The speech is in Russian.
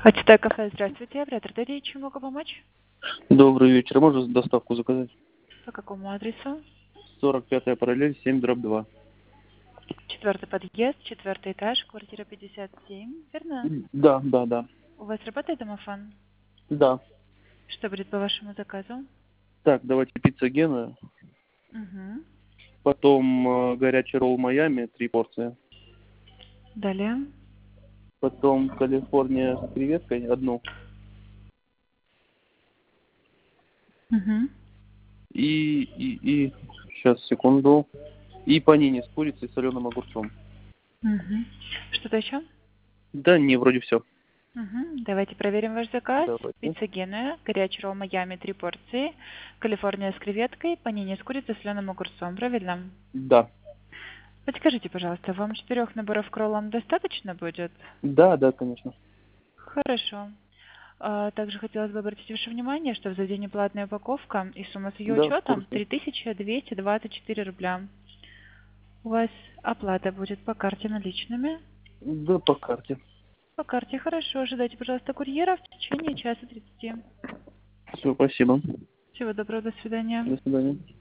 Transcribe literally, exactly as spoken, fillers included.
Хотите кафе, здравствуйте, оператор Дарья, чем могу помочь? Добрый вечер. Можно доставку заказать? По какому адресу? сорок пятая параллель, семь дробь два. Четвертый подъезд, четвертый этаж, квартира пятьдесят семь, верно? Да, да, да. У вас работает домофон? Да. Что будет по вашему заказу? Так, давайте пицца Гена, Угу. потом э, горячий ролл Майами, три порции, Далее. потом Калифорния с креветкой, одну, Угу. и, и, и, сейчас, секунду, и панини с курицей и соленым огурцом. Угу. Что-то еще? Да, не, вроде все. Угу. Давайте проверим ваш заказ. Давайте. Пицца Генуя, горячий ролл Майами, три порции, Калифорния с креветкой, панини с курицей, соленым огурцом, правильно? Да. Подскажите, пожалуйста, вам четырех наборов к роллам достаточно будет? Да, да, конечно. Хорошо. А, Также хотелось бы обратить ваше внимание, что в заведении платная упаковка и сумма с ее Да, в учетом курсе. три тысячи двести двадцать четыре рубля. У вас оплата будет по карте наличными. Да, по карте. По карте хорошо. Ожидайте, пожалуйста, курьера в течение часа тридцати. Все, спасибо. Всего доброго, до свидания. До свидания.